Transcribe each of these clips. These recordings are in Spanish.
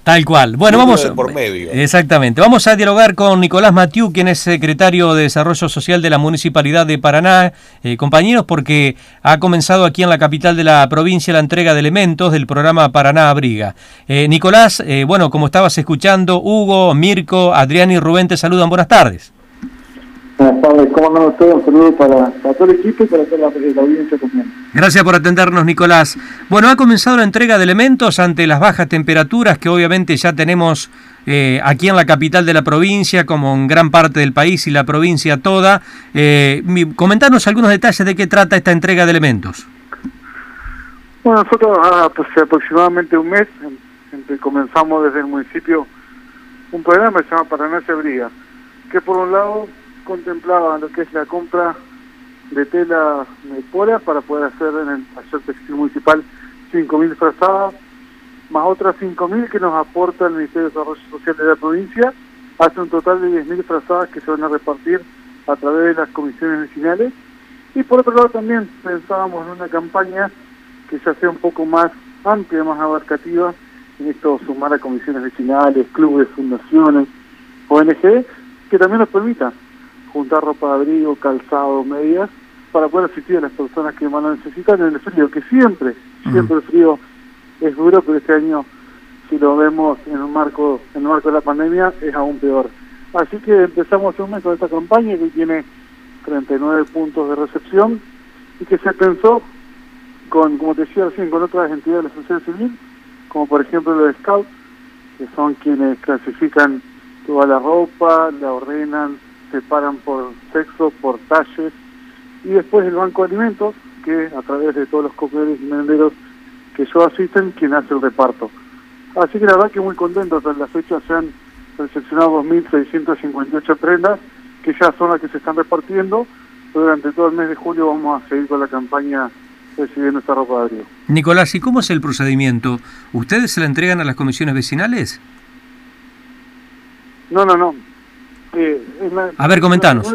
Tal cual. Bueno, vamos por medio. Exactamente. Vamos a dialogar con Nicolás Mathieu, quien es secretario de Desarrollo Social de la Municipalidad de Paraná, compañeros, porque ha comenzado aquí en la capital de la provincia la entrega de elementos del programa Paraná Abriga. Nicolás, bueno, como estabas escuchando, Hugo, Mirko, Adrián y Rubén te saludan. Buenas tardes. Buenas tardes, ¿cómo andan ustedes? Un saludo para todo el equipo y para toda la audiencia también. Gracias por atendernos, Nicolás. Bueno, ha comenzado la entrega de elementos ante las bajas temperaturas que obviamente ya tenemos aquí en la capital de la provincia, como en gran parte del país y la provincia toda. Comentanos algunos detalles de qué trata esta entrega de elementos. Bueno, nosotros hace aproximadamente un mes comenzamos desde el municipio un programa que se llama Paraná se abriga, que por un lado contemplaba lo que es la compra de tela de pola para poder hacer en el taller textil municipal 5.000 frazadas, más otras 5.000 que nos aporta el Ministerio de Desarrollo Social de la provincia, hace un total de 10.000 frazadas que se van a repartir a través de las comisiones vecinales. Y por otro lado también pensábamos en una campaña que ya sea un poco más amplia, más abarcativa, en esto sumar a comisiones vecinales, clubes, fundaciones, ONG, que también nos permita juntar ropa de abrigo, calzado, medias, para poder asistir a las personas que van a necesitar en el frío, que siempre el frío es duro, pero este año, si lo vemos en el marco de la pandemia, es aún peor. Así que empezamos hace un mes con esta campaña que tiene 39 puntos de recepción y que se pensó con, como te decía recién, con otras entidades de la sociedad civil, como por ejemplo los Scouts, que son quienes clasifican toda la ropa, la ordenan, separan por sexo, por talles, y después el Banco de Alimentos, que a través de todos los comedores y merenderos que yo asisten, quien hace el reparto. Así que la verdad que muy contento, hasta la fecha se han recepcionado 2.658 prendas, que ya son las que se están repartiendo. Durante todo el mes de julio vamos a seguir con la campaña recibiendo esta ropa de abrigo. Nicolás, ¿y cómo es el procedimiento? ¿Ustedes se la entregan a las comisiones vecinales? No. A ver, comentanos.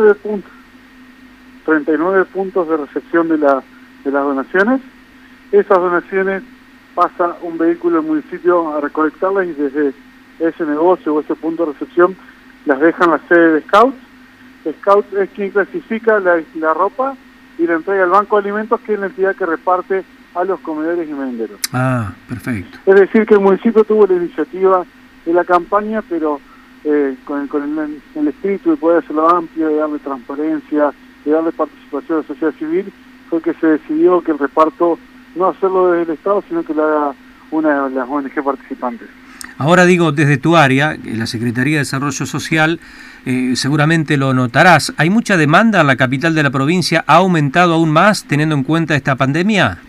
39 puntos de recepción de las donaciones. Esas donaciones pasa un vehículo del municipio a recolectarlas y desde ese negocio o ese punto de recepción las dejan la sede de Scouts. Scouts es quien clasifica la ropa y la entrega al Banco de Alimentos, que es la entidad que reparte a los comedores y merenderos. Ah, perfecto. Es decir, que el municipio tuvo la iniciativa de la campaña, pero con el espíritu de poder hacerlo amplio, de darle transparencia, de darle participación a la sociedad civil, fue que se decidió que el reparto no hacerlo desde el Estado, sino que lo haga una de las ONG participantes. Ahora digo, desde tu área, la Secretaría de Desarrollo Social, seguramente lo notarás, ¿hay mucha demanda en la capital de la provincia? ¿Ha aumentado aún más teniendo en cuenta esta pandemia?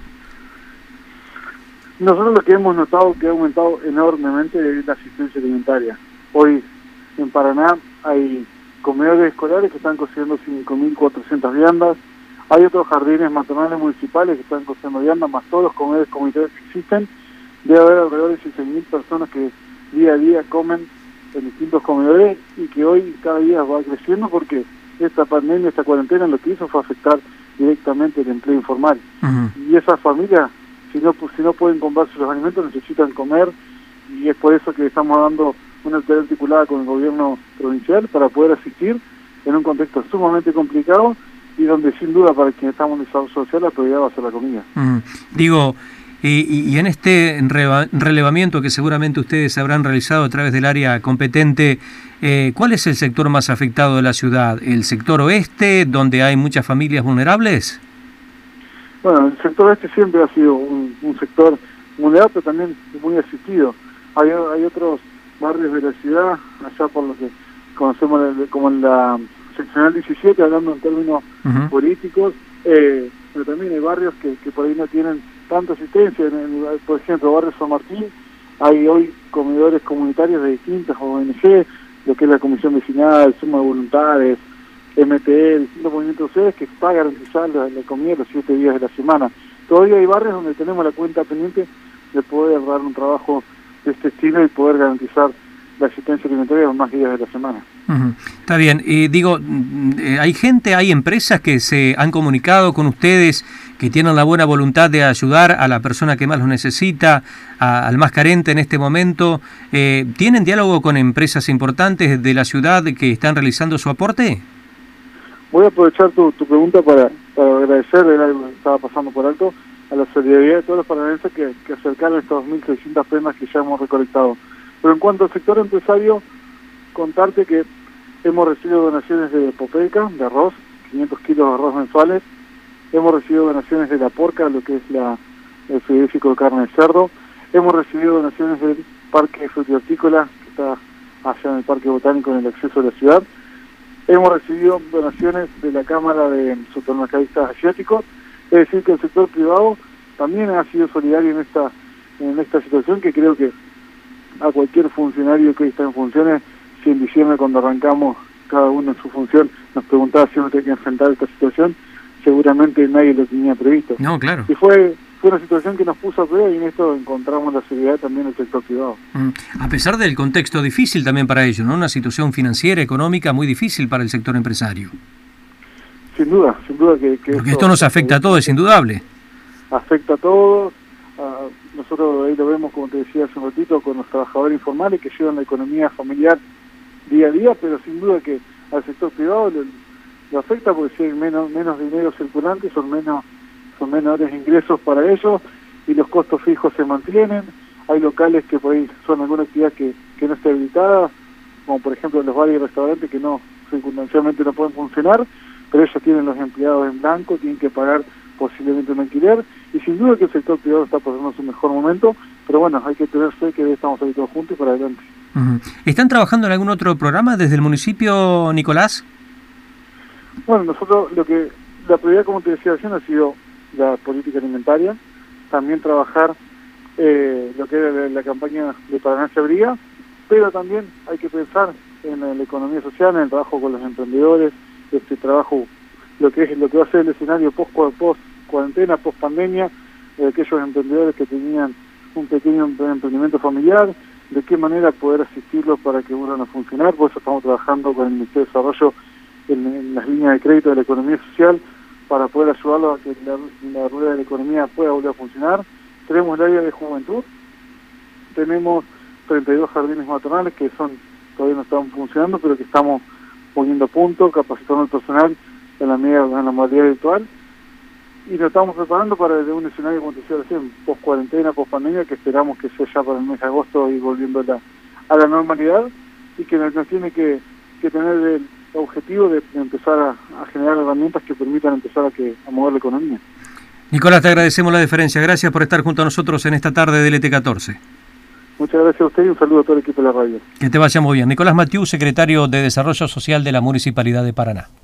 Nosotros lo que hemos notado que ha aumentado enormemente es la asistencia alimentaria. Hoy en Paraná hay comedores escolares que están cociendo 5.400 viandas, hay otros jardines maternales municipales que están cociendo viandas, más todos los comedores comunitarios que existen. Debe haber alrededor de 16.000 personas que día a día comen en distintos comedores y que hoy cada día va creciendo porque esta pandemia, esta cuarentena, lo que hizo fue afectar directamente el empleo informal. Y esas familias, si no pueden comprarse los alimentos, necesitan comer, y es por eso que estamos dando una actividad articulada con el gobierno provincial para poder asistir en un contexto sumamente complicado y donde sin duda para quienes estamos en desarrollo social la prioridad va a ser la comida. Digo, y en este relevamiento que seguramente ustedes habrán realizado a través del área competente, ¿cuál es el sector más afectado de la ciudad? ¿El sector oeste, donde hay muchas familias vulnerables? Bueno, el sector oeste siempre ha sido un sector vulnerable, pero también muy asistido. Hay otros barrios de la ciudad, allá por lo que conocemos como en la seccional 17, hablando en términos políticos, pero también hay barrios que por ahí no tienen tanta asistencia. Por ejemplo, barrio San Martín, hay hoy comedores comunitarios de distintas ONG, lo que es la Comisión Vecinal, Suma de Voluntades, MTE, distintos movimientos sociales que está garantizar la comida los 7 días de la semana. Todavía hay barrios donde tenemos la cuenta pendiente de poder dar un trabajo de este estilo y poder garantizar la asistencia alimentaria los más días de la semana. Está bien. Digo, hay empresas que se han comunicado con ustedes que tienen la buena voluntad de ayudar a la persona que más lo necesita, al más carente en este momento. ¿Tienen diálogo con empresas importantes de la ciudad que están realizando su aporte? Voy a aprovechar tu pregunta para agradecer, era algo que estaba pasando por alto, a la solidaridad de todos los paranaenses que acercaron estas 2.600 prendas que ya hemos recolectado. Pero en cuanto al sector empresario, contarte que hemos recibido donaciones de Popeyca, de arroz, 500 kilos de arroz mensuales. Hemos recibido donaciones de La Porca, lo que es el frigorífico de carne de cerdo. Hemos recibido donaciones del Parque Frutihortícola, que está allá en el Parque Botánico en el acceso a la ciudad. Hemos recibido donaciones de la Cámara de Supermercadistas Asiáticos. Es decir, que el sector privado también ha sido solidario en esta situación, que creo que a cualquier funcionario que hoy está en funciones, si en diciembre cuando arrancamos cada uno en su función nos preguntaba si uno tenía que enfrentar esta situación, seguramente nadie lo tenía previsto. No, claro. Y fue una situación que nos puso a prueba y en esto encontramos la solidaridad también del sector privado. A pesar del contexto difícil también para ellos, ¿no? Una situación financiera, económica muy difícil para el sector empresario. Sin duda que porque esto nos afecta a todos, es indudable. Afecta a todos. Nosotros ahí lo vemos, como te decía hace un ratito, con los trabajadores informales que llevan la economía familiar día a día, pero sin duda que al sector privado lo afecta porque si hay menos dinero circulante, son menores ingresos para ellos y los costos fijos se mantienen. Hay locales que por ahí son alguna actividad que no está habilitada, como por ejemplo los bares y restaurantes que no, circunstancialmente no pueden funcionar, pero ellos tienen los empleados en blanco, tienen que pagar posiblemente un alquiler, y sin duda que el sector privado está pasando su mejor momento, pero bueno, hay que tener fe que estamos ahí todos juntos y para adelante. ¿Están trabajando en algún otro programa desde el municipio, Nicolás? Bueno, nosotros la prioridad, como te decía recién, ha sido la política alimentaria, también trabajar lo que era la campaña de Paraná se abría, pero también hay que pensar en la economía social, en el trabajo con los emprendedores, este trabajo, lo que va a ser el escenario post cuarentena, post pandemia, aquellos emprendedores que tenían un pequeño emprendimiento familiar, de qué manera poder asistirlos para que vuelvan a funcionar. Por eso estamos trabajando con el Ministerio de Desarrollo en las líneas de crédito de la economía social para poder ayudarlos a que la rueda de la economía pueda volver a funcionar. Tenemos el área de juventud, tenemos 32 jardines maternales que todavía no están funcionando, pero que estamos poniendo a punto, capacitando al personal en la modalidad virtual, y nos estamos preparando para un escenario, como te decía recién, post cuarentena, post pandemia, que esperamos que sea ya para el mes de agosto y volviendo a la normalidad, y que nos tiene que tener el objetivo de empezar a generar herramientas que permitan empezar a mover la economía. Nicolás, te agradecemos la deferencia. Gracias por estar junto a nosotros en esta tarde del ET14. Muchas gracias a usted y un saludo a todo el equipo de la radio. Que te vaya muy bien. Nicolás Mathieu, secretario de Desarrollo Social de la Municipalidad de Paraná.